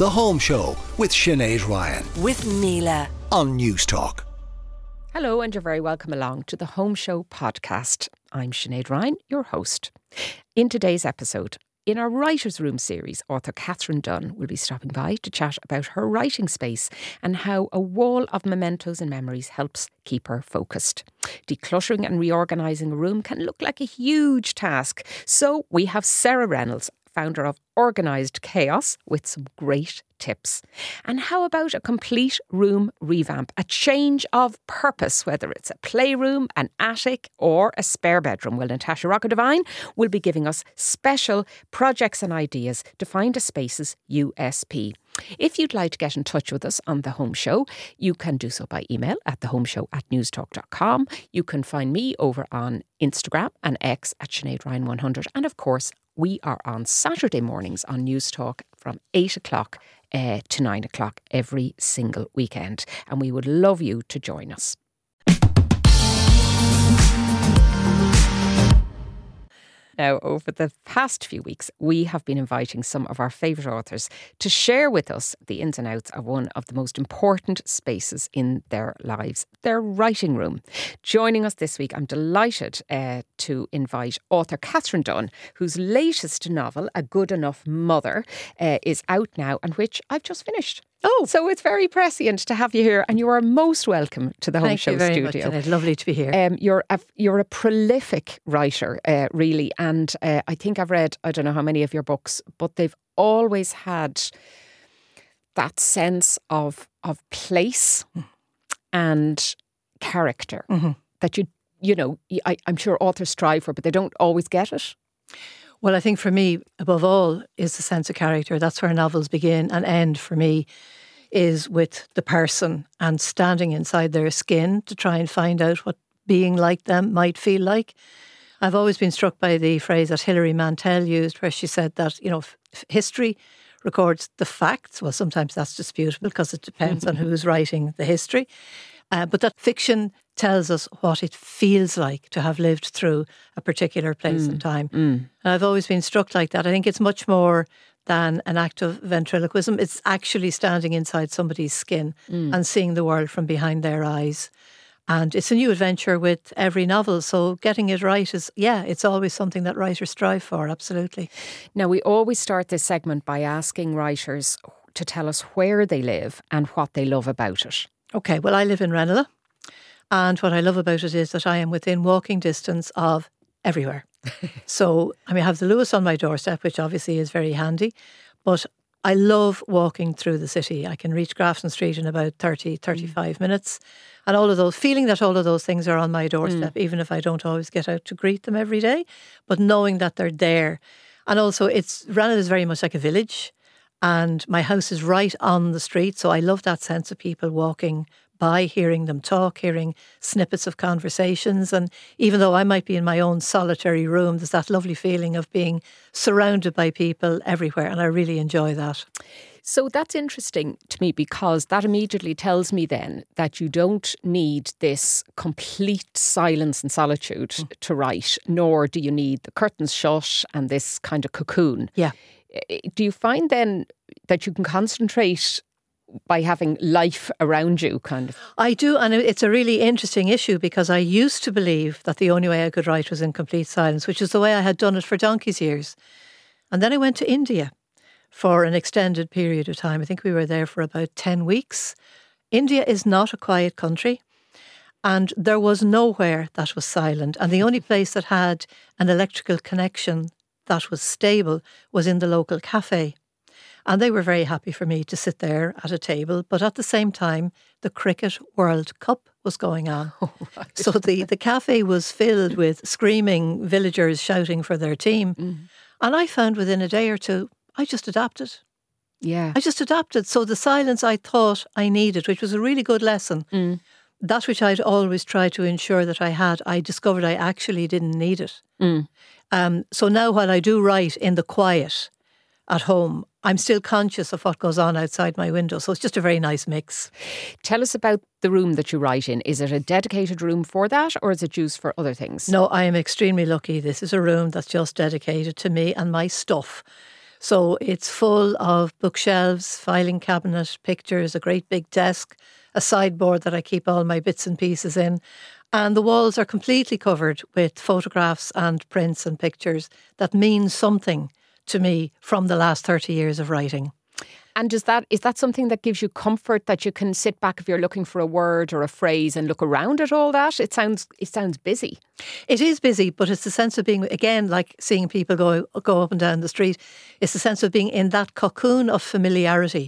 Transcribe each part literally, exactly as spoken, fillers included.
The Home Show with Sinead Ryan. With Mila. On News Talk. Hello, and you're very welcome along to the Home Show podcast. I'm Sinead Ryan, your host. In today's episode, in our Writer's Room series, author Catherine Dunn will be stopping by to chat about her writing space and how a wall of mementos and memories helps keep her focused. Decluttering and reorganising a room can look like a huge task. So we have Sarah Reynolds, founder of Organised Chaos, with some great tips. And how about a complete room revamp, a change of purpose, whether it's a playroom, an attic or a spare bedroom? Well, Natasha Rocker-Devine will be giving us special projects and ideas to find a space's U S P. If you'd like to get in touch with us on The Home Show, you can do so by email at thehomeshow at newstalk dot com. You can find me over on Instagram and X at Sinead Ryan one hundred. And of course, we are on Saturday mornings on News Talk from eight o'clock uh, to nine o'clock every single weekend. And we would love you to join us. Now, over the past few weeks, we have been inviting some of our favourite authors to share with us the ins and outs of one of the most important spaces in their lives, their writing room. Joining us this week, I'm delighted uh, to invite author Catherine Dunn, whose latest novel, A Good Enough Mother, uh, is out now and which I've just finished. Oh, so it's very prescient to have you here, and you are most welcome to the Home Thank Show you very studio. Much, it's lovely to be here. Um, you're a, you're a prolific writer, uh, really, and uh, I think I've read I don't know how many of your books, but they've always had that sense of of place and character mm-hmm. that you you know I, I'm sure authors strive for, but they don't always get it. Well, I think for me, above all, is the sense of character. That's where novels begin and end for me, is with the person and standing inside their skin to try and find out what being like them might feel like. I've always been struck by the phrase that Hilary Mantel used, where she said that, you know, f- history records the facts. Well, sometimes that's disputable because it depends on who's writing the history. Uh, but that fiction tells us what it feels like to have lived through a particular place Mm. and time. Mm. And I've always been struck like that. I think it's much more than an act of ventriloquism. It's actually standing inside somebody's skin Mm. and seeing the world from behind their eyes. And it's a new adventure with every novel. So getting it right is, yeah, it's always something that writers strive for, absolutely. Now, we always start this segment by asking writers to tell us where they live and what they love about it. Okay, well, I live in Ranelagh. And what I love about it is that I am within walking distance of everywhere. So, I mean, I have the Lewis on my doorstep, which obviously is very handy. But I love walking through the city. I can reach Grafton Street in about thirty, thirty-five mm. minutes. And all of those, feeling that all of those things are on my doorstep, mm. even if I don't always get out to greet them every day, but knowing that they're there. And also, it's Ranelagh is very much like a village. And my house is right on the street. So I love that sense of people walking by, hearing them talk, hearing snippets of conversations. And even though I might be in my own solitary room, there's that lovely feeling of being surrounded by people everywhere. And I really enjoy that. So that's interesting to me, because that immediately tells me then that you don't need this complete silence and solitude mm. to write, nor do you need the curtains shut and this kind of cocoon. Yeah. Do you find then that you can concentrate by having life around you, kind of? I do, and it's a really interesting issue, because I used to believe that the only way I could write was in complete silence, which is the way I had done it for donkey's years. And then I went to India for an extended period of time. I think we were there for about ten weeks. India is not a quiet country, and there was nowhere that was silent. And the only place that had an electrical connection that was stable was in the local cafe. And they were very happy for me to sit there at a table. But at the same time, the Cricket World Cup was going on. Oh, right. So the, the cafe was filled with screaming villagers shouting for their team. Mm. And I found within a day or two, I just adapted. Yeah. I just adapted. So the silence I thought I needed, which was a really good lesson, mm. that which I'd always tried to ensure that I had, I discovered I actually didn't need it. Mm. Um, so now while I do write in the quiet at home, I'm still conscious of what goes on outside my window. So it's just a very nice mix. Tell us about the room that you write in. Is it a dedicated room for that, or is it used for other things? No, I am extremely lucky. This is a room that's just dedicated to me and my stuff. So it's full of bookshelves, filing cabinet, pictures, a great big desk, a sideboard that I keep all my bits and pieces in. And the walls are completely covered with photographs and prints and pictures that mean something to me from the last thirty years of writing. And is that is that something that gives you comfort, that you can sit back if you're looking for a word or a phrase and look around at all that? It sounds it sounds busy. It is busy, but it's the sense of being, again, like seeing people go go up and down the street. It's the sense of being in that cocoon of familiarity.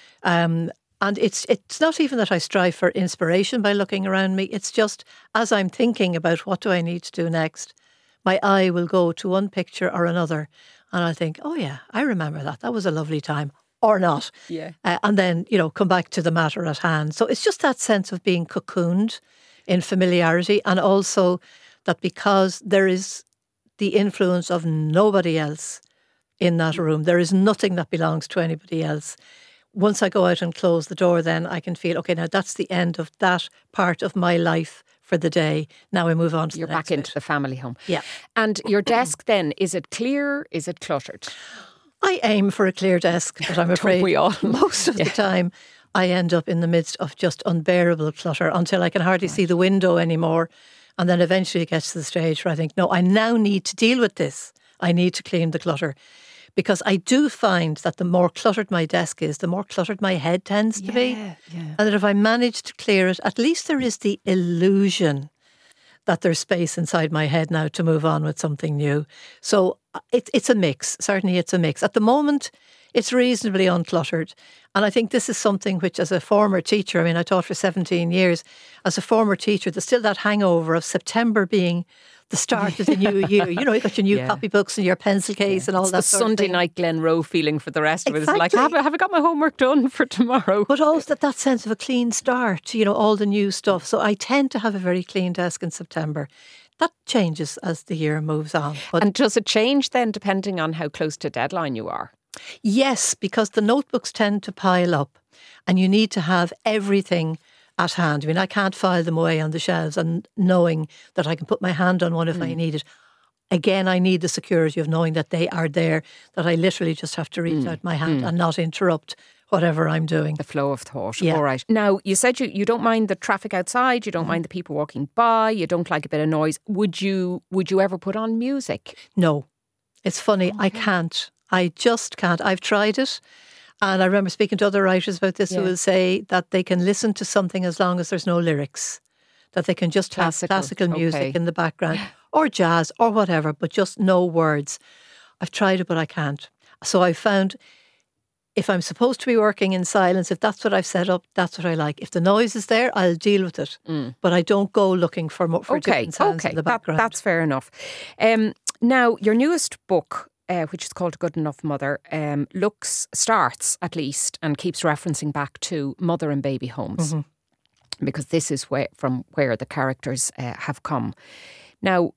Um, and it's it's not even that I strive for inspiration by looking around me. It's just as I'm thinking about what do I need to do next, my eye will go to one picture or another, and I think, oh yeah, I remember that. That was a lovely time. Or not. Yeah. Uh, and then, you know, come back to the matter at hand. So it's just that sense of being cocooned in familiarity, and also that because there is the influence of nobody else in that room, there is nothing that belongs to anybody else. Once I go out and close the door, then I can feel, okay, now that's the end of that part of my life for the day. Now we move on to You're the next back into bit. the family home. Yeah. And your desk then, is it clear? Is it cluttered? I aim for a clear desk, but I'm afraid we all? most of Yeah. the time I end up in the midst of just unbearable clutter until I can hardly see the window anymore. And then eventually it gets to the stage where I think, no, I now need to deal with this. I need to clean the clutter. Because I do find that the more cluttered my desk is, the more cluttered my head tends to be. Yeah, yeah. And that if I manage to clear it, at least there is the illusion that there's space inside my head now to move on with something new. So it, it's a mix. Certainly it's a mix. At the moment, it's reasonably uncluttered. And I think this is something which, as a former teacher, I mean, I taught for seventeen years. As a former teacher, there's still that hangover of September being the start of the new year. You know, you got your new Yeah. copybooks and your pencil case and all It's that the sort of Sunday thing. night Glen Rowe feeling for the rest of it. It's like, Exactly. have, I- have I got my homework done for tomorrow? But also that, that sense of a clean start, you know, all the new stuff. So I tend to have a very clean desk in September. That changes as the year moves on. But And does it change then depending on how close to deadline you are? yes, because the notebooks tend to pile up and you need to have everything at hand. I mean, I can't file them away on the shelves and knowing that I can put my hand on one if I need it. Again, I need the security of knowing that they are there, that I literally just have to reach out my hand and not interrupt whatever I'm doing. The flow of thought. Yeah. All right. Now, you said you, you don't mind the traffic outside, you don't mind the people walking by, you don't like a bit of noise. Would you would you ever put on music? No, it's funny. I can't. I just can't. I've tried it. And I remember speaking to other writers about this Yeah. who will say that they can listen to something as long as there's no lyrics, that they can just Classical, have classical music okay. in the background or jazz or whatever, but just no words. I've tried it, but I can't. So I found if I'm supposed to be working in silence, if that's what I've set up, that's what I like. If the noise is there, I'll deal with it. But I don't go looking for, mo- for Okay, different sounds okay, in the that, background. that's fair enough. Um, now, your newest book, uh, which is called Good Enough Mother, um, looks starts at least and keeps referencing back to mother and baby homes, Mm-hmm. because this is where from where the characters uh, have come. Now,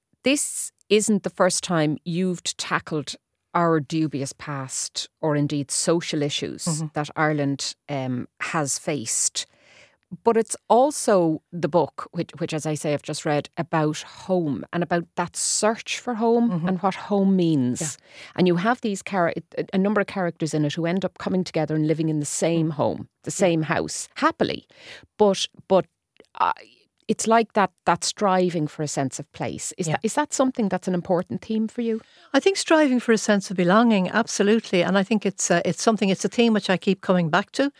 this isn't the first time you've tackled our dubious past or indeed social issues Mm-hmm. that Ireland um, has faced. But it's also the book, which, which, as I say, I've just read, about home and about that search for home Mm-hmm. and what home means. And you have these char- a number of characters in it who end up coming together and living in the same Mm. home, the same house, happily. But but uh, it's like that that striving for a sense of place. Is Yeah. that is that something that's an important theme for you? I think striving for a sense of belonging, absolutely. And I think it's uh, it's something, it's a theme which I keep coming back to.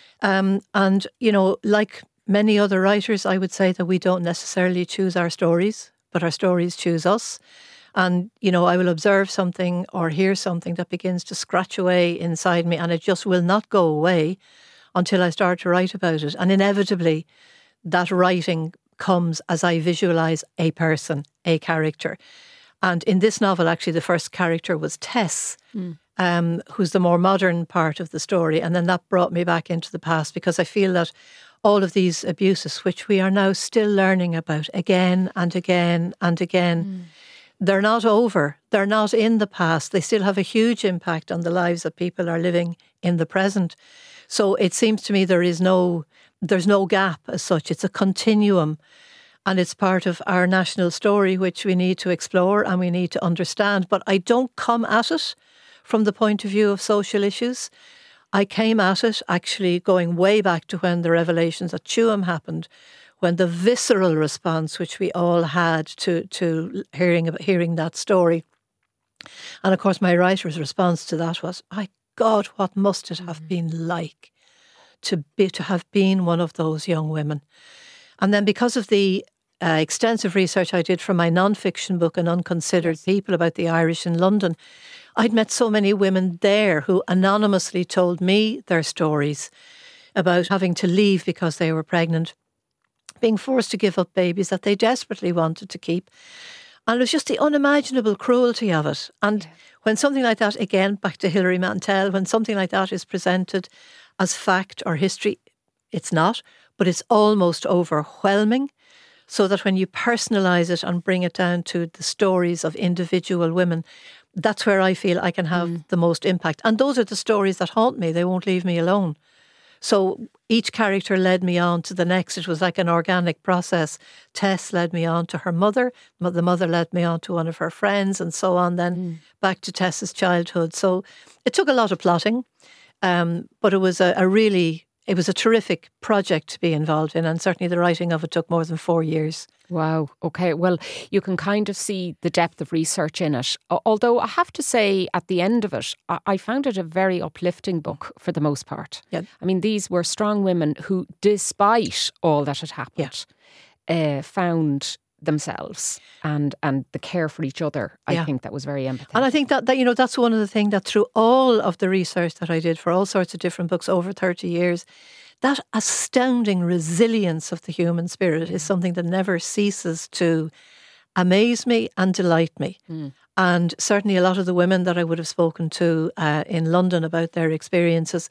Um, and, you know, like many other writers, I would say that we don't necessarily choose our stories, but our stories choose us. And, you know, I will observe something or hear something that begins to scratch away inside me, and it just will not go away until I start to write about it. And inevitably, that writing comes as I visualise a person, a character. And in this novel, actually, the first character was Tess, um, who's the more modern part of the story. And then that brought me back into the past, because I feel that all of these abuses, which we are now still learning about again and again and again, they're not over. They're not in the past. They still have a huge impact on the lives that people are living in the present. So it seems to me there is no, there's no gap as such. It's a continuum. And it's part of our national story, which we need to explore and we need to understand. But I don't come at it from the point of view of social issues. I came at it actually going way back to when the revelations at Tuam happened, when the visceral response which we all had to to hearing about, hearing that story. And of course, my writer's response to that was, "My God, what must it have been like to be to have been one of those young women?" And then because of the uh, extensive research I did for my non-fiction book, An Unconsidered People, about the Irish in London, I'd met so many women there who anonymously told me their stories about having to leave because they were pregnant, being forced to give up babies that they desperately wanted to keep. And it was just the unimaginable cruelty of it. And yeah. when something like that, again, back to Hilary Mantel, when something like that is presented as fact or history, it's not, but it's almost overwhelming. So that when you personalise it and bring it down to the stories of individual women, that's where I feel I can have mm. the most impact. And those are the stories that haunt me. They won't leave me alone. So each character led me on to the next. It was like an organic process. Tess led me on to her mother. The mother led me on to one of her friends, and so on, then mm. back to Tess's childhood. So it took a lot of plotting, um, but it was a, a really, it was a terrific project to be involved in, and certainly the writing of it took more than four years. Wow. Okay. Well, you can kind of see the depth of research in it. Although I have to say, at the end of it, I found it a very uplifting book for the most part. Yeah. I mean, these were strong women who, despite all that had happened, yeah. uh, found themselves and and the care for each other. I yeah. think that was very empathetic. And I think that, that, you know, that's one of the things that through all of the research that I did for all sorts of different books over thirty years, that astounding resilience of the human spirit is something that never ceases to amaze me and delight me. Mm. And certainly a lot of the women that I would have spoken to uh, in London about their experiences,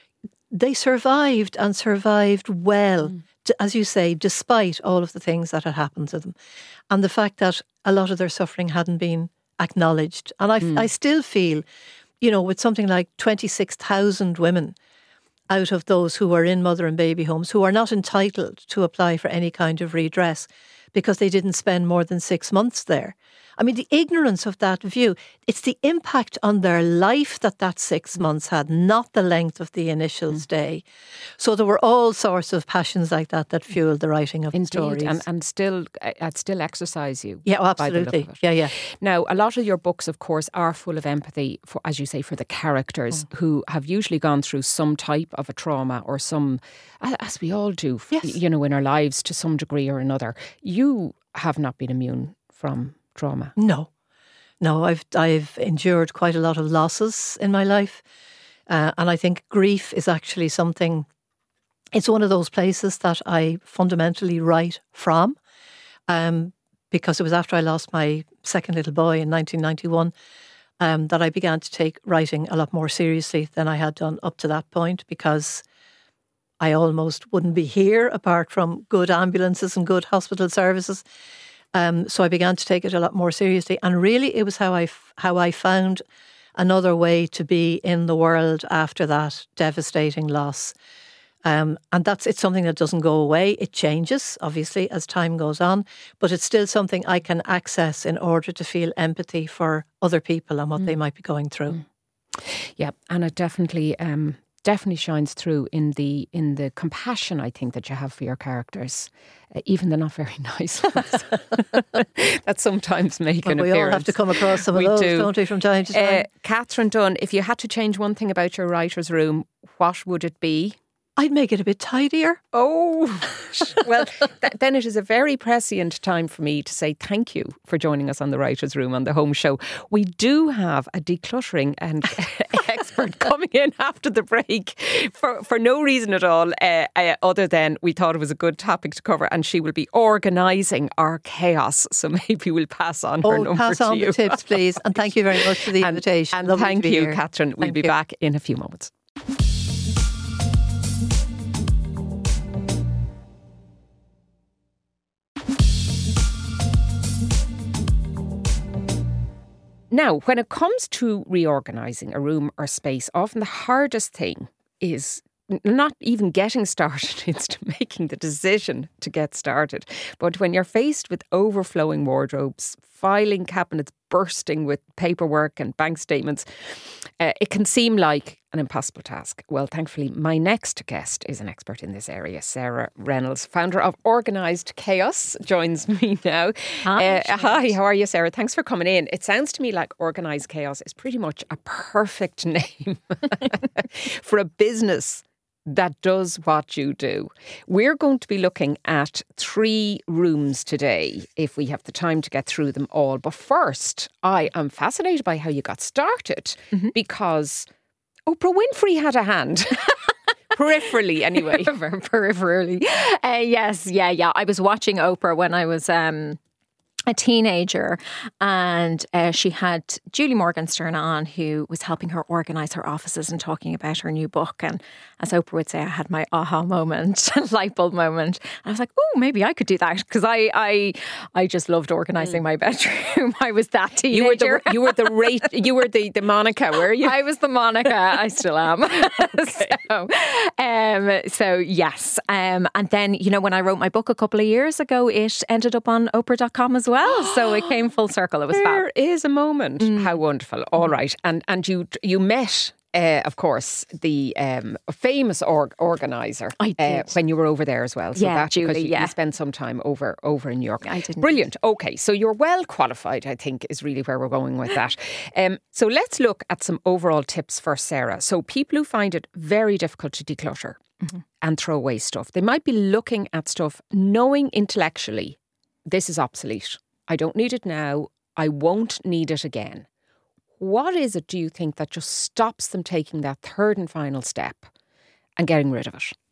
they survived and survived well, mm. to, as you say, despite all of the things that had happened to them. And the fact that a lot of their suffering hadn't been acknowledged. And I, mm. I still feel, you know, with something like twenty-six thousand women out of those who are in mother and baby homes who are not entitled to apply for any kind of redress because they didn't spend more than six months there. I mean, the ignorance of that view, it's the impact on their life that that six months had, not the length of the initial mm. stay. So there were all sorts of passions like that that fueled the writing of Indeed, the stories. and, and still, uh, still exercise you. Yeah, oh, absolutely. By the look of it. Yeah, yeah. Now, a lot of your books, of course, are full of empathy, for, as you say, for the characters mm. who have usually gone through some type of a trauma or some, as we all do, yes. you know, in our lives to some degree or another. You have not been immune from trauma. No, no, I've I've endured quite a lot of losses in my life, uh, and I think grief is actually something. It's one of those places that I fundamentally write from, um, because it was after I lost my second little boy in nineteen ninety-one um, that I began to take writing a lot more seriously than I had done up to that point, because I almost wouldn't be here apart from good ambulances and good hospital services. Um, so I began to take it a lot more seriously, and really it was how I f- how I found another way to be in the world after that devastating loss. Um, and that's it's something that doesn't go away. It changes, obviously, as time goes on, but it's still something I can access in order to feel empathy for other people and what mm. they might be going through. Mm. Yeah, and it definitely um, definitely shines through in the in the compassion, I think, that you have for your characters. Uh, even the not very nice ones that sometimes make well, an we appearance. We all have to come across some we of those, do. don't we, from time to time? Uh, Catherine Dunn, if you had to change one thing about your writer's room, what would it be? I'd make it a bit tidier. Oh, well, th- then it is a very prescient time for me to say thank you for joining us on the Writers' Room on the Home Show. We do have a decluttering and expert coming in after the break for, for no reason at all, uh, uh, other than we thought it was a good topic to cover, and she will be organising our chaos. So maybe we'll pass on her oh, number pass to on you. the tips, please. And thank you very much for the and, invitation. And Lovely thank to be you, here. Catherine. We'll thank be you. back in a few moments. Now, when it comes to reorganising a room or space, often the hardest thing is not even getting started, it's to making the decision to get started. But when you're faced with overflowing wardrobes, filing cabinets bursting with paperwork and bank statements, uh, it can seem like an impossible task. Well, thankfully, my next guest is an expert in this area. Sarah Reynolds, founder of Organised Chaos, joins me now. Hi, uh, hi, how are you, Sarah? Thanks for coming in. It sounds to me like Organised Chaos is pretty much a perfect name for a business that does what you do. We're going to be looking at three rooms today, if we have the time to get through them all. But first, I am fascinated by how you got started, mm-hmm. because Oprah Winfrey had a hand. Peripherally, anyway. Peripherally. Uh, yes, yeah, yeah. I was watching Oprah when I was um, a teenager, and uh, she had Julie Morgenstern on, who was helping her organise her offices and talking about her new book. And as Oprah would say, I had my aha moment, light bulb moment. And I was like, oh, maybe I could do that, because I, I, I just loved organising mm. my bedroom. I was that teenager. You were the you were the rate, you were the, the Monica, were you? I was the Monica. I still am. Okay. so, um, so yes, um, and then you know when I wrote my book a couple of years ago, it ended up on Oprah dot com as well. Well, so it came full circle. It was There fab. is a moment. Mm. How wonderful. All right. And and you you met, uh, of course, the um, famous org- organiser I did. Uh, when you were over there as well. So yeah, that, Julie, because you, yeah. you spent some time over, over in New York. I didn't. Brilliant. Okay. So you're well qualified, I think, is really where we're going with that. Um, so let's look at some overall tips for Sarah. So people who find it very difficult to declutter mm-hmm. and throw away stuff, they might be looking at stuff knowing intellectually this is obsolete. I don't need it now. I won't need it again. What is it, do you think, that just stops them taking that third and final step and getting rid of it?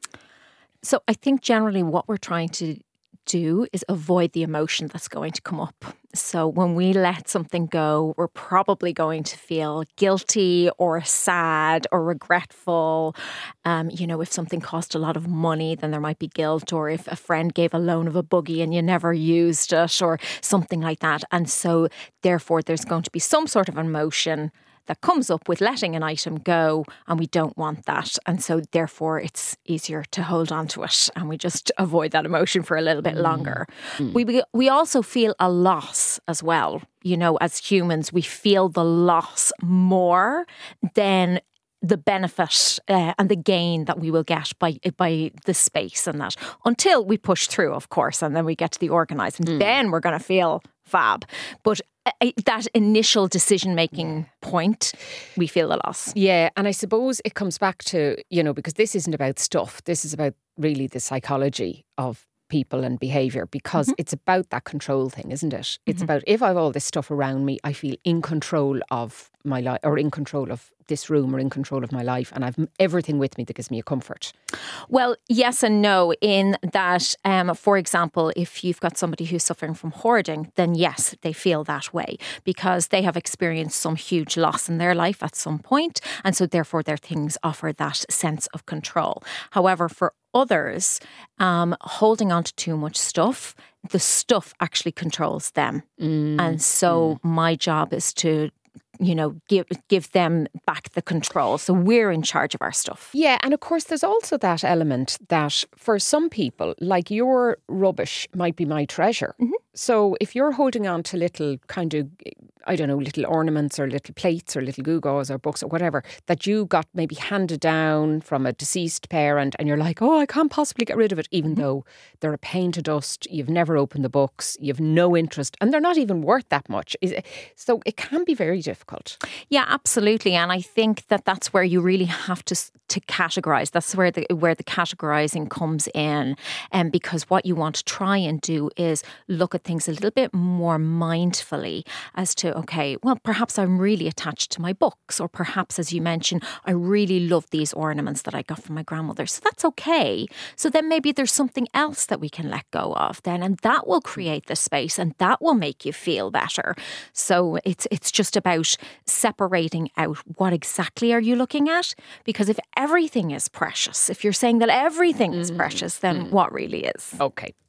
So I think generally what we're trying to do is avoid the emotion that's going to come up. So when we let something go, we're probably going to feel guilty or sad or regretful. Um, you know, if something cost a lot of money, then there might be guilt, or if a friend gave a loan of a buggy and you never used it or something like that. And so therefore there's going to be some sort of emotion that comes up with letting an item go, and we don't want that. And so therefore it's easier to hold on to it, and we just avoid that emotion for a little bit longer. Mm. We we also feel a loss as well. You know, as humans, we feel the loss more than the benefit uh, and the gain that we will get by by the space and that, until we push through, of course, and then we get to the organised, and mm. then we're going to feel fab. But uh, that initial decision-making point, we feel the loss. Yeah, and I suppose it comes back to, you know, because this isn't about stuff. This is about really the psychology of people and behaviour, because mm-hmm. it's about that control thing, isn't it? It's mm-hmm. about, if I have all this stuff around me, I feel in control of my life, or in control of this room, or in control of my life, and I've everything with me that gives me a comfort. Well, yes and no, in that, um, for example, if you've got somebody who's suffering from hoarding, then yes, they feel that way because they have experienced some huge loss in their life at some point, and so therefore their things offer that sense of control. However, for others, um, holding on to too much stuff, the stuff actually controls them. Mm. And so mm. my job is to, you know, give give them back the control. So we're in charge of our stuff. Yeah, and of course there's also that element that for some people, like, your rubbish might be my treasure. Mm-hmm. So if you're holding on to little kind of, I don't know, little ornaments or little plates or little gewgaws or books or whatever that you got maybe handed down from a deceased parent, and you're like, oh, I can't possibly get rid of it, even mm-hmm. though they're a pain to dust, you've never opened the books, you've no interest, and they're not even worth that much. So it can be very difficult. Yeah, absolutely. And I think that that's where you really have to to categorise. That's where the where the categorising comes in. And um, because what you want to try and do is look at things a little bit more mindfully as to, okay, well, perhaps I'm really attached to my books, or perhaps, as you mentioned, I really love these ornaments that I got from my grandmother. So that's okay. So then maybe there's something else that we can let go of then, and that will create the space, and that will make you feel better. So it's it's just about separating out what exactly are you looking at, because if everything is precious, if you're saying that everything is precious, then mm. what really is? Okay.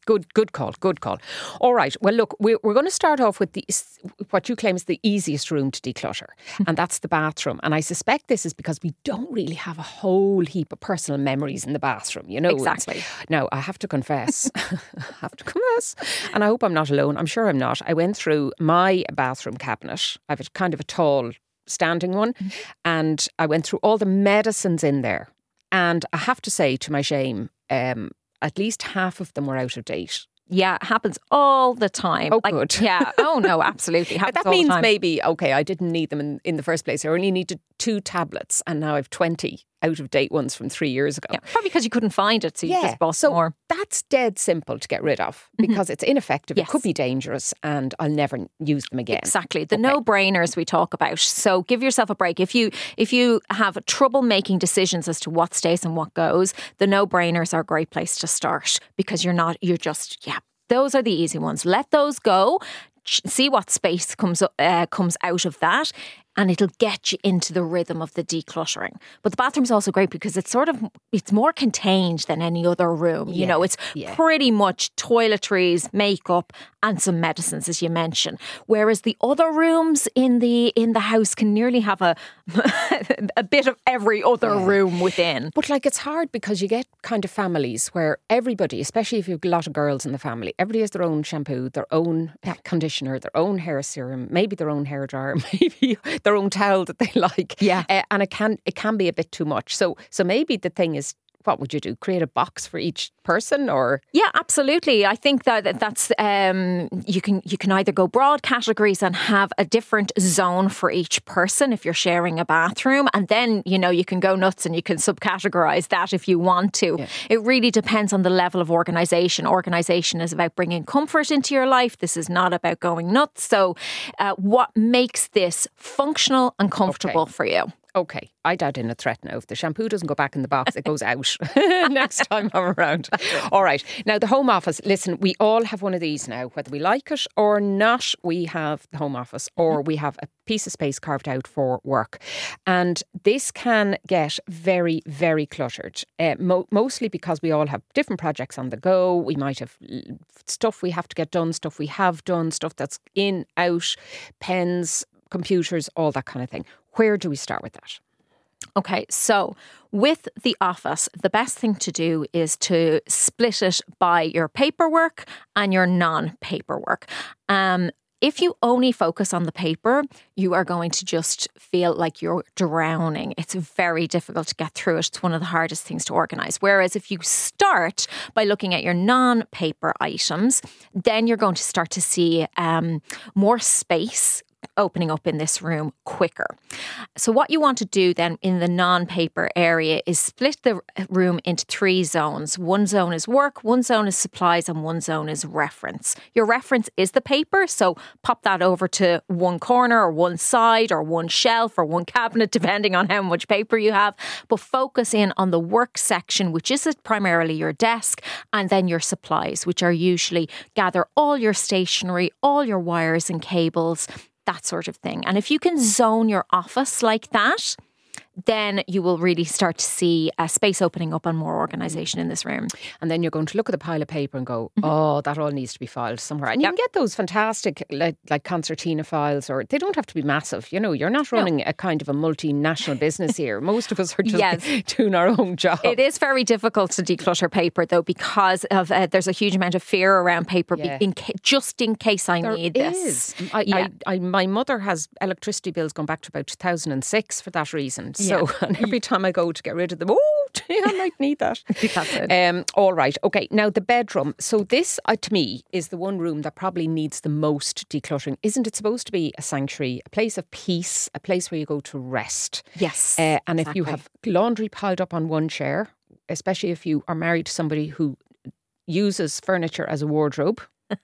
Good, good call, good call. All right, well, look, we're, we're going to start off with the what you claim is the easiest room to declutter, and that's the bathroom. And I suspect this is because we don't really have a whole heap of personal memories in the bathroom, you know. Exactly. Now, I have to confess, I have to confess, and I hope I'm not alone. I'm sure I'm not. I went through my bathroom cabinet. I have a kind of a tall standing one, mm-hmm. and I went through all the medicines in there. And I have to say, to my shame, um, at least half of them were out of date. Yeah, it happens all the time. Oh, like, good. Yeah. Oh, no, absolutely. Happens that all means the time. maybe, okay, I didn't need them in, in the first place. I only needed two tablets and now I have twenty out of date ones from three years ago. Yeah, probably because you couldn't find it, so you yeah. just bought so more. That's dead simple to get rid of because mm-hmm. it's ineffective. Yes. It could be dangerous and I'll never use them again. Exactly. The okay. no-brainers we talk about. So give yourself a break. If you if you have trouble making decisions as to what stays and what goes, the no-brainers are a great place to start because you're not, you're just, yeah, those are the easy ones. Let those go. See what space comes up, uh, comes out of that, and it'll get you into the rhythm of the decluttering. But the bathroom's also great because it's sort of, it's more contained than any other room. You yeah, know, it's yeah. pretty much toiletries, makeup, and some medicines, as you mentioned. Whereas the other rooms in the in the house can nearly have a a bit of every other yeah. room within. But like, it's hard because you get kind of families where everybody, especially if you've a lot of girls in the family, everybody has their own shampoo, their own yeah. conditioner, their own hair serum, maybe their own hair dryer, maybe their own towel that they like. Yeah. Uh, and it can it can be a bit too much. So so maybe the thing is, what would you do? Create a box for each person, or? Yeah, absolutely. I think that that's um, you can you can either go broad categories and have a different zone for each person if you're sharing a bathroom, and then you know you can go nuts and you can subcategorize that if you want to. Yeah. It really depends on the level of organisation. Organisation is about bringing comfort into your life. This is not about going nuts. So, uh, what makes this functional and comfortable okay. for you? Okay, I'd add in a threat now. If the shampoo doesn't go back in the box, it goes out next time I'm around. All right. Now, the home office. Listen, we all have one of these now. Whether we like it or not, we have the home office or we have a piece of space carved out for work. And this can get very, very cluttered, uh, mo- mostly because we all have different projects on the go. We might have stuff we have to get done, stuff we have done, stuff that's in, out, pens, computers, all that kind of thing. Where do we start with that? Okay, so with the office, the best thing to do is to split it by your paperwork and your non-paperwork. Um, if you only focus on the paper, you are going to just feel like you're drowning. It's very difficult to get through it. It's one of the hardest things to organise. Whereas if you start by looking at your non-paper items, then you're going to start to see um, more space opening up in this room quicker. So what you want to do then in the non-paper area is split the room into three zones. One zone is work, one zone is supplies, and one zone is reference. Your reference is the paper, so pop that over to one corner or one side or one shelf or one cabinet, depending on how much paper you have. But focus in on the work section, which is primarily your desk, and then your supplies, which are usually gather all your stationery, all your wires and cables, that sort of thing. And if you can zone your office like that, then you will really start to see a space opening up and more organisation in this room. And then you're going to look at the pile of paper and go, mm-hmm. oh, that all needs to be filed somewhere. And you yep. can get those fantastic, like, like concertina files, or they don't have to be massive. You know, you're not running no. a kind of a multinational business here. Most of us are just yes. doing our own job. It is very difficult to declutter paper, though, because of uh, there's a huge amount of fear around paper, yeah. be, in ca- just in case I there need is. this. I, yeah. I, I, my mother has electricity bills going back to about two thousand six for that reason. So, yeah. and every time I go to get rid of them, oh, I might need that. That's it. Um, all right. Okay. Now, the bedroom. So this, uh, to me, is the one room that probably needs the most decluttering. Isn't it supposed to be a sanctuary, a place of peace, a place where you go to rest? Yes. Uh, and exactly. if you have laundry piled up on one chair, especially if you are married to somebody who uses furniture as a wardrobe,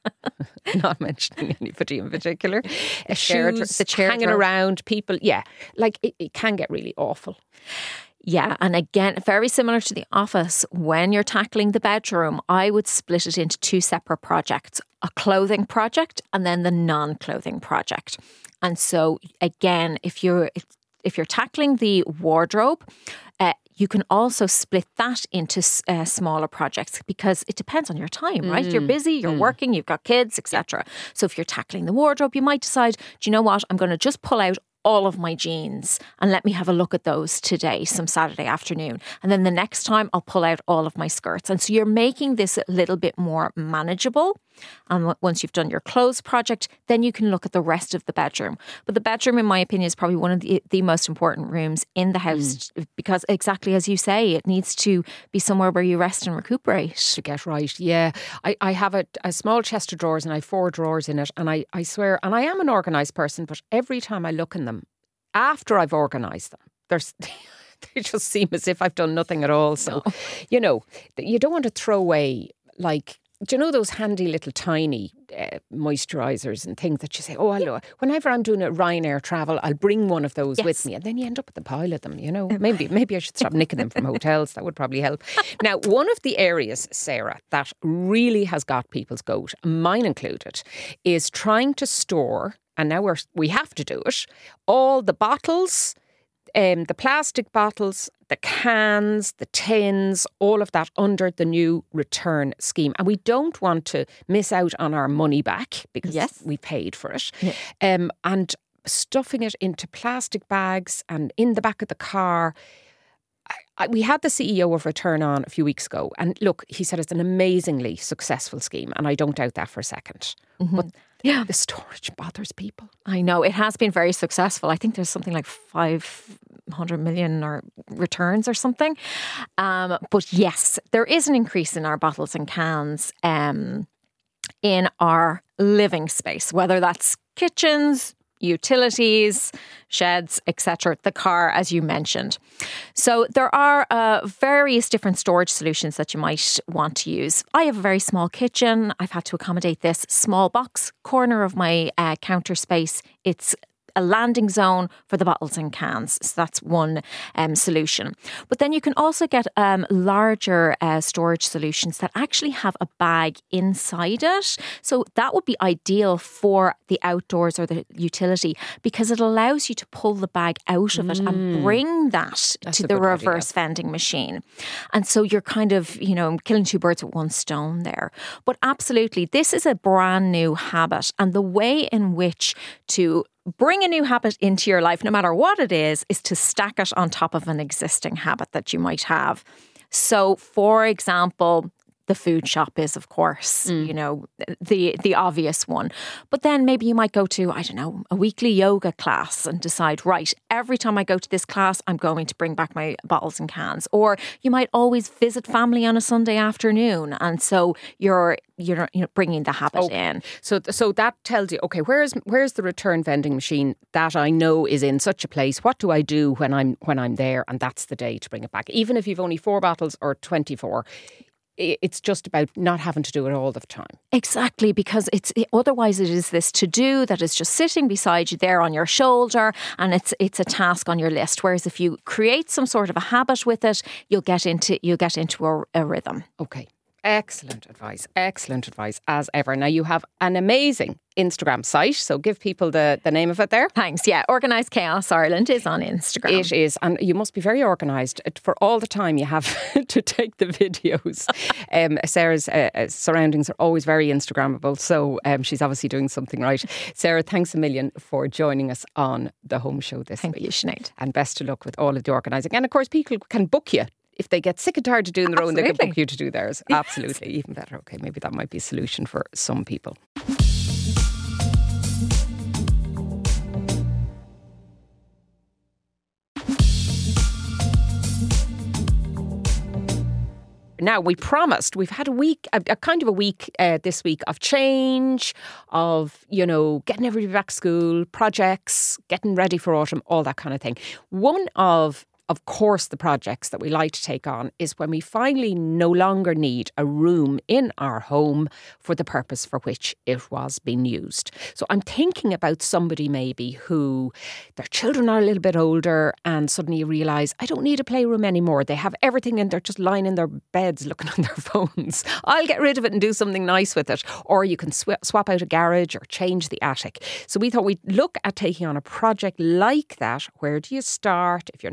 not mentioning anybody in particular, the chair, shoes the chair hanging drawer. around, people, yeah, like it, it can get really awful. Yeah, and again, very similar to the office, when you're tackling the bedroom, I would split it into two separate projects, a clothing project and then the non-clothing project. And so again, if you're if, if you're tackling the wardrobe, uh, you can also split that into uh, smaller projects because it depends on your time, right? Mm. You're busy, you're mm. working, you've got kids, et cetera. So if you're tackling the wardrobe, you might decide, do you know what? I'm going to just pull out all of my jeans and let me have a look at those today, some Saturday afternoon. And then the next time I'll pull out all of my skirts. And so you're making this a little bit more manageable. And once you've done your clothes project, then you can look at the rest of the bedroom. But the bedroom, in my opinion, is probably one of the, the most important rooms in the house mm. because exactly as you say, it needs to be somewhere where you rest and recuperate. To get right, yeah. I, I have a, a small chest of drawers and I have four drawers in it. And I, I swear, and I am an organised person, but every time I look in them, after I've organised them, there's... they just seem as if I've done nothing at all. So, no. you know, you don't want to throw away, like, do you know those handy little tiny uh, moisturisers and things that you say, oh, hello, whenever I'm doing a Ryanair travel, I'll bring one of those yes. with me. And then you end up with a pile of them, you know. Maybe maybe I should stop nicking them from hotels. That would probably help. Now, one of the areas, Sarah, that really has got people's goat, mine included, is trying to store, and now we're, we have to do it, all the bottles, Um, the plastic bottles, the cans, the tins, all of that under the new return scheme. And we don't want to miss out on our money back because yes. we paid for it. Yeah. Um, and stuffing it into plastic bags and in the back of the car. I, I, we had the C E O of Return On a few weeks ago. And look, he said it's an amazingly successful scheme. And I don't doubt that for a second. Mm-hmm. But yeah, the storage bothers people. I know. It has been very successful. I think there's something like five hundred million or returns or something. Um, but yes, there is an increase in our bottles and cans um, in our living space, whether that's kitchens, utilities, sheds, et cetera, the car, as you mentioned. So there are uh, various different storage solutions that you might want to use. I have a very small kitchen. I've had to accommodate this small box corner of my uh, counter space. It's a landing zone for the bottles and cans. So that's one um, solution. But then you can also get um, larger uh, storage solutions that actually have a bag inside it. So that would be ideal for the outdoors or the utility because it allows you to pull the bag out of it mm. and bring that that's to the reverse idea. vending machine. And so you're kind of, you know, killing two birds with one stone there. But absolutely, this is a brand new habit. And the way in which to bring a new habit into your life, no matter what it is, is to stack it on top of an existing habit that you might have. So, for example, the food shop is, of course, mm. you know, the the obvious one. But then maybe you might go to, I don't know, a weekly yoga class and decide, right, every time I go to this class, I'm going to bring back my bottles and cans. Or you might always visit family on a Sunday afternoon. And so you're you're you know, bringing the habit oh, in. So so that tells you, okay, where's where's the return vending machine that I know is in such a place? What do I do when I'm when I'm there? And that's the day to bring it back. Even if you've only four bottles or twenty-four, it's just about not having to do it all the time. Exactly, because it's otherwise it is this to-do that is just sitting beside you there on your shoulder, and it's it's a task on your list. Whereas if you create some sort of a habit with it, you'll get into you'll get into a, a rhythm. Okay. Excellent advice. Excellent advice as ever. Now you have an amazing Instagram site, so give people the, the name of it there. Thanks. Yeah, Organised Chaos Ireland is on Instagram. It is, and you must be very organised for all the time you have to take the videos. um, Sarah's uh, surroundings are always very Instagrammable, so um, she's obviously doing something right. Sarah, thanks a million for joining us on the Home Show this Thank week. Thank you, Sinead. And best of luck with all of the organising. And of course, people can book you. If they get sick and tired of doing their Absolutely. own, they can book you to do theirs. Yes. Absolutely. Even better. Okay, maybe that might be a solution for some people. Now, we promised, we've had a week, a, a kind of a week uh, this week of change, of, you know, getting everybody back to school, projects, getting ready for autumn, all that kind of thing. One of Of course, the projects that we like to take on is when we finally no longer need a room in our home for the purpose for which it was being used. So I'm thinking about somebody maybe who their children are a little bit older and suddenly you realise, I don't need a playroom anymore. They have everything and they're just lying in their beds looking on their phones. I'll get rid of it and do something nice with it. Or you can sw- swap out a garage or change the attic. So we thought we'd look at taking on a project like that. Where do you start if you're not getting any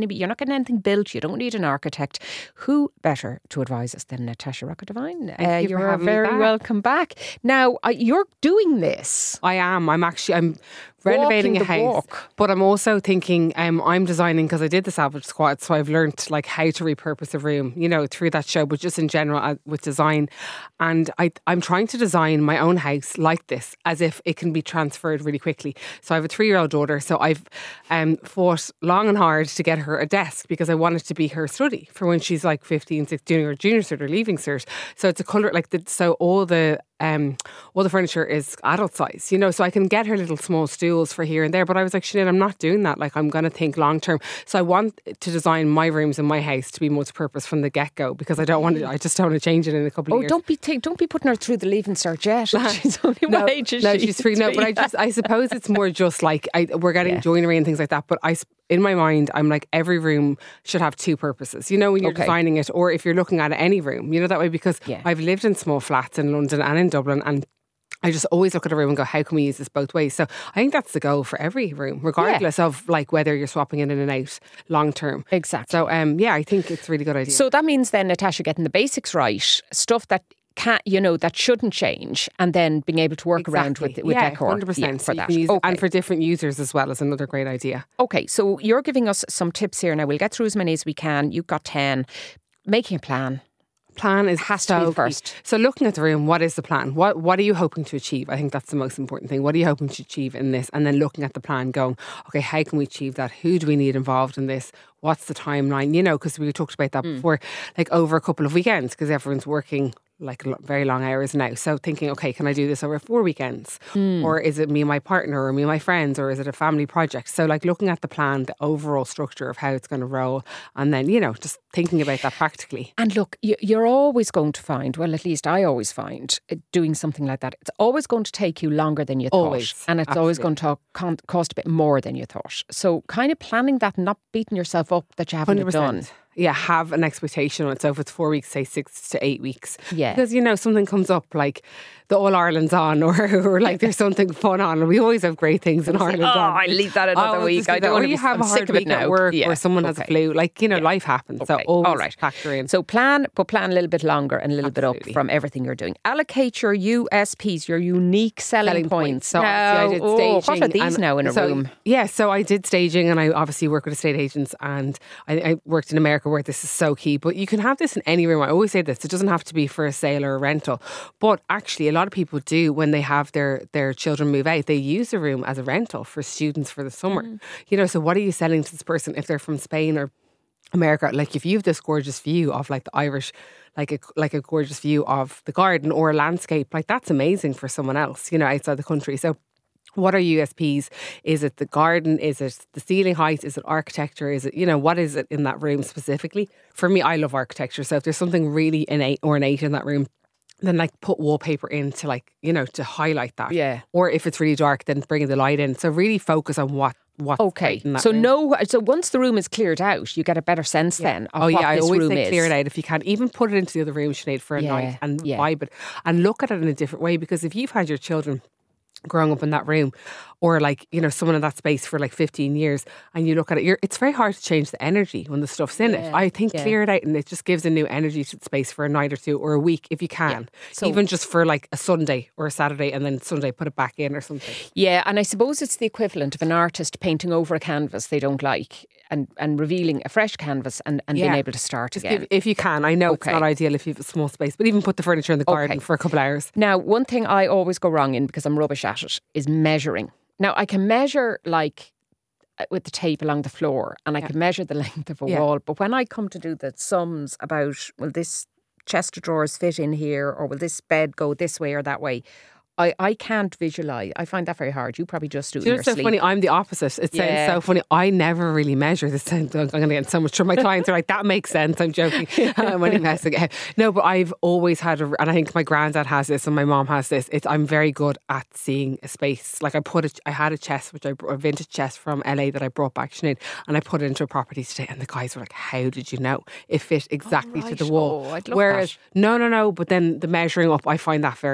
anybody, you're not getting anything built. You don't need an architect. Who better to advise us than Natasha Rocca-Devine? Thank Uh, you for you're having me very back. welcome back. Now, uh, you're doing this. I am. I'm actually, I'm renovating Walking a the house. walk. But I'm also thinking, um, I'm designing, because I did the Savage Squad, so I've learnt like how to repurpose a room, you know, through that show, but just in general uh, with design. And I, I'm trying to design my own house like this, as if it can be transferred really quickly. So I have a three-year-old daughter, so I've um, fought long and hard to get her a desk because I want it to be her study for when she's like fifteen, sixteen, doing her junior cert or leaving cert. So it's a colour, like, the, so all the Um, all the furniture is adult size, you know, so I can get her little small stools for here and there. But I was like, Sinead, I'm not doing that. Like, I'm going to think long term. So I want to design my rooms in my house to be multi-purpose from the get-go, because I don't want to, I just don't want to change it in a couple of Oh, years. don't be t- don't be putting her through the leaving cert yet. She's only no, what age is no, she? she's three. No, but I just, I suppose it's more just like, I, we're getting Yeah. joinery and things like that. But I, s- in my mind, I'm like, every room should have two purposes, you know, when you're Okay. designing it, or if you're looking at any room, you know, that way, because Yeah. I've lived in small flats in London and in Dublin, and I just always look at a room and go, how can we use this both ways? So I think that's the goal for every room, regardless of like whether you're swapping in and out long term. Exactly. So um, yeah, I think it's a really good idea. So that means then, Natasha, getting the basics right, stuff that can't, you know, that shouldn't change, and then being able to work around with with yeah, decor. one hundred percent. Yeah, So for you that. can use it- Okay. And for different users as well is another great idea. Okay, so you're giving us some tips here. Now, we'll get through as many as we can. You've got ten. Making a plan. Plan is Has to so be key. first. So looking at the room, what is the plan? What what are you hoping to achieve? I think that's the most important thing. What are you hoping to achieve in this? And then looking at the plan, going, okay, how can we achieve that? Who do we need involved in this? What's the timeline? You know, because we talked about that Mm. before, like over a couple of weekends, because everyone's working like lo- very long hours now. So thinking, okay, can I do this over four weekends? Mm. Or is it me and my partner, or me and my friends, or is it a family project? So like looking at the plan, the overall structure of how it's going to roll, and then, you know, just thinking about that practically. And look, you- you're always going to find, well, at least I always find, uh, doing something like that, it's always going to take you longer than you thought. Always, And it's always absolutely. going to con- cost a bit more than you thought. So kind of planning that and not beating yourself up that you haven't one hundred done. percent. Yeah, have an expectation on it. So if it's four weeks, say six to eight weeks. Yeah. Because, you know, something comes up like the All Ireland's on, or, or like there's something fun on. And we always have great things in Ireland oh, on. I'll leave that another I'll week. just do I that. don't Or want to you be have I'm a sick hard of it week now. at work, Yeah, or someone has a okay. flu. Like, you know, Yeah. life happens. So Okay, always all right. factor in. So plan, but plan a little bit longer and a little bit Absolutely. up from everything you're doing. Allocate your U S Ps, your unique selling, Selling points. So now, obviously I did oh, staging. what are these and now in a so, room? Yeah, so I did staging, and I obviously work with estate agents, and I, I worked in America where this is so key. But you can have this in any room. I always say this: it doesn't have to be for a sale or a rental. But actually, a lot of people do, when they have their their children move out, they use the room as a rental for students for the summer. Mm. You know, so what are you selling to this person if they're from Spain or America? Like, if you have this gorgeous view of like the Irish, like a like a gorgeous view of the garden or a landscape, like that's amazing for someone else, you know, outside the country. So what are U S Ps? Is it the garden? Is it the ceiling height? Is it architecture? Is it, you know, what is it in that room specifically? For me, I love architecture. So if there's something really innate or ornate in that room, then like put wallpaper in to like, you know, to highlight that. Yeah. Or if it's really dark, then bring the light in. So really focus on what what's Okay, great in that so room. no. So once the room is cleared out, you get a better sense then of Oh what yeah, I this always room say is. clear it out if you can. Even put it into the other room, Sinead, for a Yeah, night and yeah. vibe it and look at it in a different way. Because if you've had your children growing up in that room, or like, you know, someone in that space for like fifteen years, and you look at it, you're, it's very hard to change the energy when the stuff's in it. Yeah, I think yeah. clear it out, and it just gives a new energy to the space for a night or two or a week if you can. So- Even just for like a Sunday or a Saturday, and then Sunday put it back in or something. Yeah, and I suppose it's the equivalent of an artist painting over a canvas they don't like and, and revealing a fresh canvas and, and being Yeah. able to start Just again. give, if you can. I know Okay. it's not ideal if you have a small space, but even put the furniture in the garden Okay. for a couple of hours. Now, one thing I always go wrong in, because I'm rubbish at it, is measuring. Now, I can measure like uh, with the tape along the floor, and I can measure the length of a Yeah. wall. But when I come to do the sums about, will this chest of drawers fit in here, or will this bed go this way or that way, I, I can't visualise. I find that very hard. You probably just do it Do you in know your what's so sleep. funny? I'm the opposite. It sounds Yeah. so funny. I never really measure this. I'm going to get in so much trouble. My clients are like, that makes sense. I'm joking. I'm only messing. No, but I've always had, a, and I think my granddad has this and my mom has this. It's, I'm very good at seeing a space. Like I put it, I had a chest, which I brought, a vintage chest from L A that I brought back, Sinead, and I put it into a property today. And the guys were like, how did you know? It fit exactly to right. the wall. Oh, I'd love Whereas, that. no, no, no. But then the measuring up, I find that very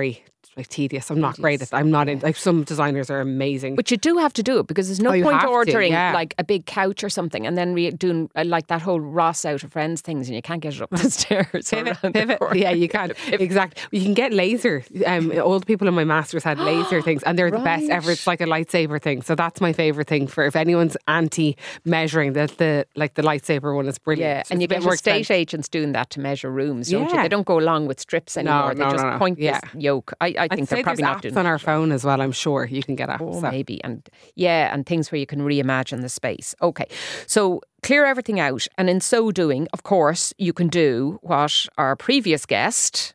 like tedious. I'm not great at. I'm not in. Like some designers are amazing, But you do have to do it because there's no Oh, you point have to, ordering yeah. like a big couch or something and then re- doing uh, like that whole Ross Out of Friends things and you can't get it up the stairs. or Pivot, around the pivot. corner. Yeah, you can. Exactly. You can get laser. Um, old people in my masters had laser things, and they're the best Right. ever. It's like a lightsaber thing. So that's my favorite thing for if anyone's anti measuring. That the like the lightsaber one is brilliant. Yeah, It's and a you bit get more estate expensive. agents doing that to measure rooms, don't you? Yeah. They don't go along with strips anymore. no, they just no, no. point Yeah. this yoke. I, I I'd think say they're probably there's not apps doing on our phone as well. I'm sure you can get apps. Oh, so. maybe. And yeah, and things where you can reimagine the space. Okay. So clear everything out. And in so doing, of course, you can do what our previous guest,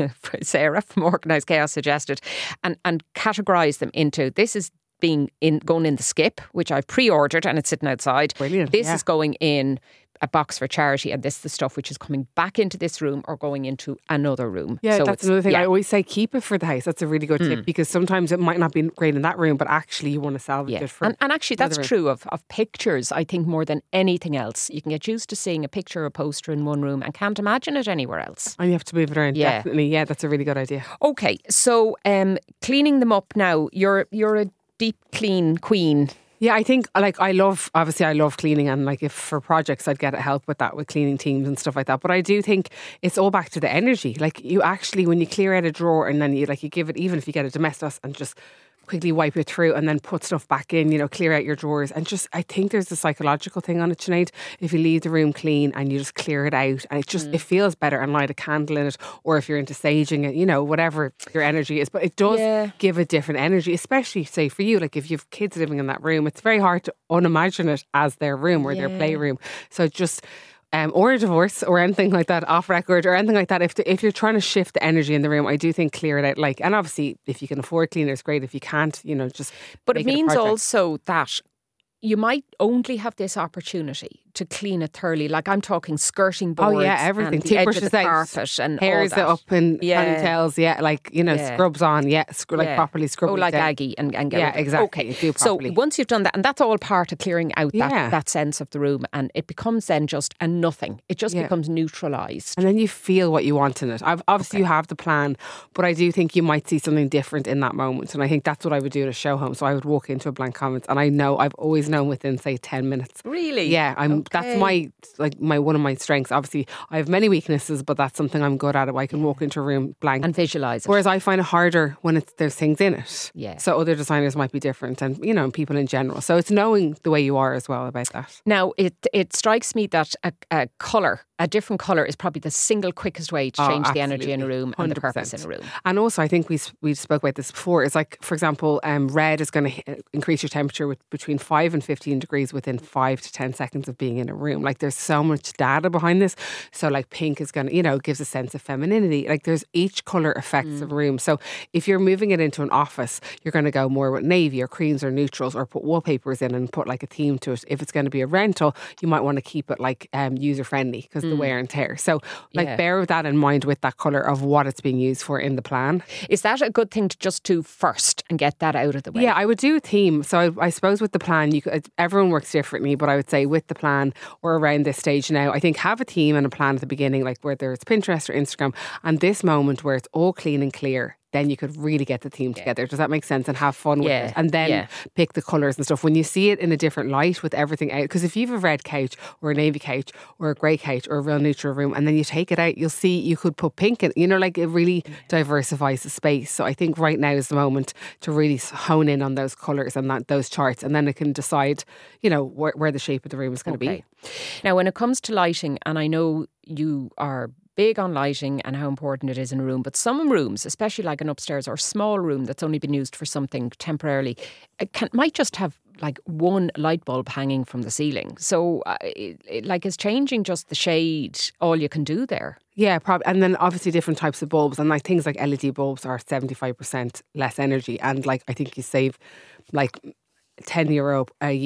Sarah from Organised Chaos, suggested and, and categorise them into this is being in going in the skip, which I've pre-ordered and it's sitting outside. Brilliant, This yeah. is going in a box for charity, and this is the stuff which is coming back into this room or going into another room. Yeah, So that's it's- another thing. yeah. I always say keep it for the house. That's a really good tip because sometimes it might not be great in that room, but actually you want to salvage Yeah. it for And, and actually, that's another room. true of, of pictures, I think, more than anything else. You can get used to seeing a picture or a poster in one room and can't imagine it anywhere else. And you have to move it around. Yeah. Definitely. Yeah, that's a really good idea. Okay, so um, cleaning them up now, you're you're a deep clean queen. Yeah, I think like I love obviously I love cleaning and like if for projects I'd get help with that with cleaning teams and stuff like that. But I do think it's all back to the energy. Like you actually when you clear out a drawer and then you like you give it even if you get a domestos and just quickly wipe it through and then put stuff back in, you know, clear out your drawers and just I think there's a psychological thing on it, Sinead. If you leave the room clean and you just clear it out and it just it feels better and light a candle in it, or if you're into saging it, you know, whatever your energy is. But it does Yeah. give a different energy, especially say for you, like if you have kids living in that room, it's very hard to unimagine it as their room or their Yeah. playroom. So just um, or a divorce or anything like that off record or anything like that. If the, if you're trying to shift the energy in the room, I do think clear it out. Like, and obviously if you can afford cleaners, great. If you can't, you know, just But make it a means project. also that you might only have this opportunity to clean it thoroughly. Like I'm talking skirting Oh boards, yeah, everything. and the edge of Toothbrushes the out, carpet, and hairs all that. up and Yeah. ponytails. Yeah, like you know, Yeah. scrubs on. Yeah, scr- like Yeah. properly scrub. Oh, it like down. Aggie and, and get Yeah, rid of it. exactly. Okay, Do so properly. once you've done that, and that's all part of clearing out that, Yeah. that sense of the room, and it becomes then just a nothing. It just Yeah. becomes neutralised. And then you feel what you want in it. I've, obviously, you have the plan, but I do think you might see something different in that moment. And I think that's what I would do in a show home. So I would walk into a blank canvas, and I know I've always known within say ten minutes. Really? Yeah, I'm. That's Okay. my like my one of my strengths. Obviously, I have many weaknesses, but that's something I'm good at. I can walk into a room blank. And visualise it. Whereas I find it harder when it's there's things in it. Yeah. So other designers might be different, and you know, people in general. So it's knowing the way you are as well about that. Now, it it strikes me that a, a colour, a different colour, is probably the single quickest way to Oh, change the energy in a absolutely. room and the purpose in one a hundred room. percent. And also, I think we we spoke about this before. It's like, for example, um, red is going to increase your temperature with between five and fifteen degrees within five to ten seconds of being in a room. Like, there's so much data behind this. So, like, pink is going to, you know, gives a sense of femininity. Like, there's each color affects the room. So, if you're moving it into an office, you're going to go more with navy or creams or neutrals, or put wallpapers in and put like a theme to it. If it's going to be a rental, you might want to keep it like um, user friendly because the wear and tear. So, like, Yeah. bear that in mind with that colour of what it's being used for in the plan. Is that a good thing to just do first and get that out of the way? Yeah, I would do a theme. So I, I suppose with the plan, you could, everyone works differently, but I would say with the plan or around this stage now, I think have a theme and a plan at the beginning, like whether it's Pinterest or Instagram, and this moment where it's all clean and clear. Then you could really get the theme together. Does that make sense? And have fun with Yeah, it. And then yeah. pick the colours and stuff. When you see it in a different light with everything out, because if you have a red couch or a navy couch or a grey couch or a real neutral room and then you take it out, you'll see you could put pink in, you know, like it really diversifies the space. So I think right now is the moment to really hone in on those colours and that those charts, and then it can decide, you know, where, where the shape of the room is going to Okay. be. Now, when it comes to lighting, and I know you are big on lighting and how important it is in a room, but some rooms, especially like an upstairs or small room that's only been used for something temporarily, it can, might just have like one light bulb hanging from the ceiling. So, uh, it, it, like, is changing just the shade all you can do there? Yeah, probably. And then obviously different types of bulbs, and like things like L E D bulbs are seventy-five percent less energy, and like I think you save like ten euro a year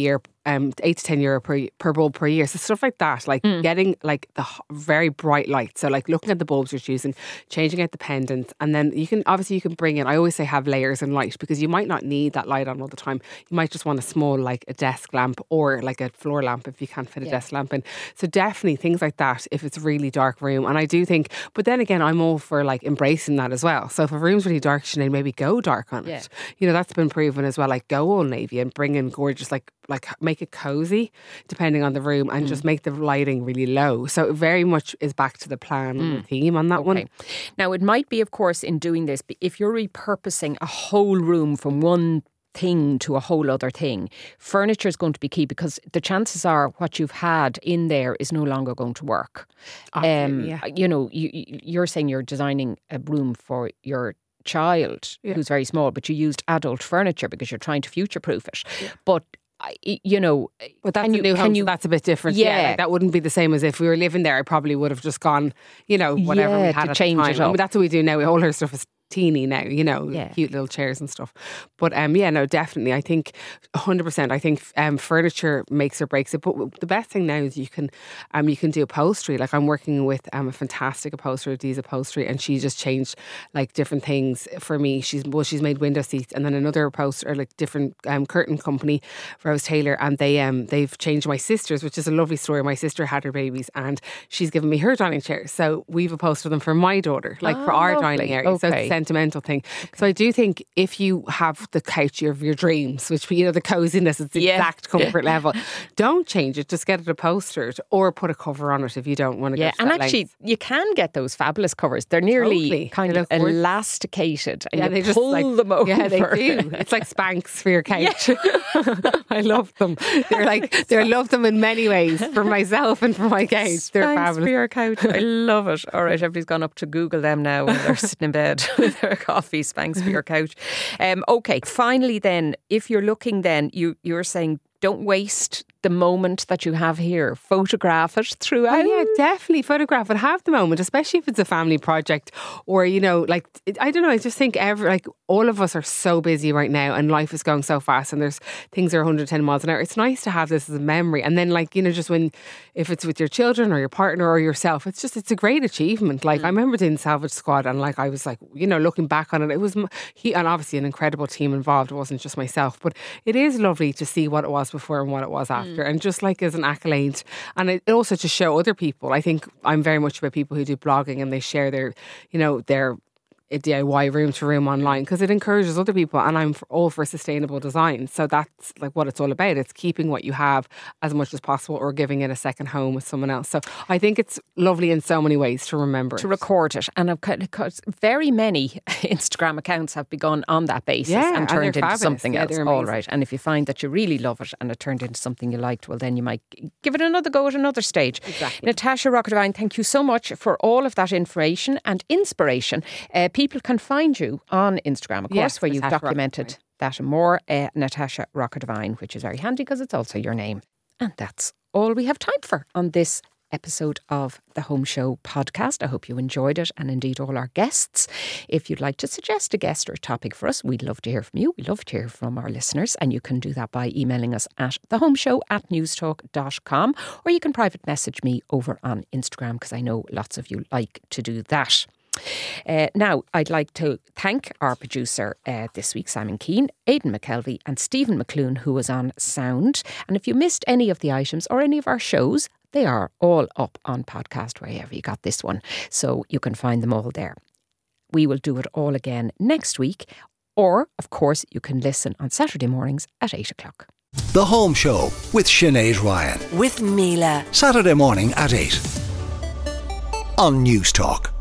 um, eight to ten euro per per bulb per year. So stuff like that, like mm. getting like the very bright light. So like looking at the bulbs you're choosing, changing out the pendants, and then you can obviously you can bring in. I always say have layers in light because you might not need that light on all the time. You might just want a small like a desk lamp or like a floor lamp if you can't fit a yeah. desk lamp in. So definitely things like that if it's a really dark room. And I do think, but then again, I'm all for like embracing that as well. So if a room's really dark, Sinead, maybe go dark on yeah. it. You know, that's been proven as well. Like go all navy and bring in gorgeous, like like make it cozy depending on the room and mm. just make the lighting really low. So it very much is back to the plan mm. and the theme on that okay. one. Now it might be, of course, in doing this, if you're repurposing a whole room from one thing to a whole other thing, furniture is going to be key because the chances are what you've had in there is no longer going to work. Um, yeah. You know, you, you're saying you're designing a room for your child yeah. who's very small, but you used adult furniture because you're trying to future-proof it. Yeah. But you know, but that's you, a new home, you, so that's a bit different. Yeah, yeah like that wouldn't be the same as if we were living there. I probably would have just gone, you know, whatever yeah, we had to at change the time. it up. I mean, that's what we do now. All our stuff is teeny now, you know, yeah. cute little chairs and stuff. But um, yeah, no, definitely. I think one hundred percent. I think um, furniture makes or breaks it. But the best thing now is you can um, you can do upholstery. Like I'm working with um, a fantastic upholsterer, Dee's Upholstery, and she just changed like different things for me. She's well, she's made window seats, and then another upholsterer, like different um, curtain company, Rose Taylor, and they um they've changed my sister's, which is a lovely story. My sister had her babies, and she's given me her dining chair. So we've upholstered them for my daughter, like oh, for our lovely. dining area. Okay. So sentimental thing. Okay. So I do think if you have the couch of your dreams, which, you know, the coziness is the yeah. exact comfort level, don't change it. Just get it upholstered or put a cover on it if you don't want to yeah. go to and that actually, length. You can get those fabulous covers. They're nearly totally. kind they of elasticated and yeah, you they just pull like, them over. Yeah, they do. It's like Spanx for your couch. Yeah. I love them. They're like, they love them in many ways for myself and for my couch. Spanx they're fabulous. For your couch. I love it. All right, everybody's gone up to Google them now and they're sitting in bed with their coffee. Spanx for your couch. Um, okay, finally then, if you're looking then, you, you're saying don't waste the moment that you have here. Photograph it throughout. Oh, yeah, definitely photograph it. Have the moment, especially if it's a family project or, you know, like, I don't know, I just think every, like all of us are so busy right now and life is going so fast and there's things are one hundred ten miles an hour. It's nice to have this as a memory. And then like, you know, just when, if it's with your children or your partner or yourself, it's just, it's a great achievement. Like mm. I remember doing Salvage Squad and like, I was like, you know, looking back on it, it was, he and obviously an incredible team involved. It wasn't just myself, but it is lovely to see what it was before and what it was after. Mm. And just like as an accolade. And it also to show other people. I think I'm very much about people who do blogging and they share their, you know, their D I Y room to room online because it encourages other people, and I'm for, all for sustainable design. So that's like what it's all about. It's keeping what you have as much as possible or giving it a second home with someone else. So I think it's lovely in so many ways to remember to it. record it. And of course, very many Instagram accounts have begun on that basis yeah, and turned and into fabulous. something yeah, else. All right. And if you find that you really love it and it turned into something you liked, well then you might give it another go at another stage. Exactly. Natasha Rocketdivine, thank you so much for all of that information and inspiration. Uh, people can find you on Instagram, of course, yes, where you've Natasha documented that and more. Uh, Natasha Rocketdivine, which is very handy because it's also your name. And that's all we have time for on this episode of the Home Show podcast. I hope you enjoyed it, and indeed all our guests. If you'd like to suggest a guest or a topic for us, we'd love to hear from you. We love to hear from our listeners, and you can do that by emailing us at thehomeshow at newstalk dot com, or you can private message me over on Instagram because I know lots of you like to do that. Uh, now, I'd like to thank our producer uh, this week, Simon Keane, Aidan McKelvey and Stephen McClune, who was on sound. And if you missed any of the items or any of our shows, they are all up on podcast wherever you got this one. So you can find them all there. We will do it all again next week. Or, of course, you can listen on Saturday mornings at eight o'clock. The Home Show with Sinead Ryan. With Mila. Saturday morning at eight on Newstalk.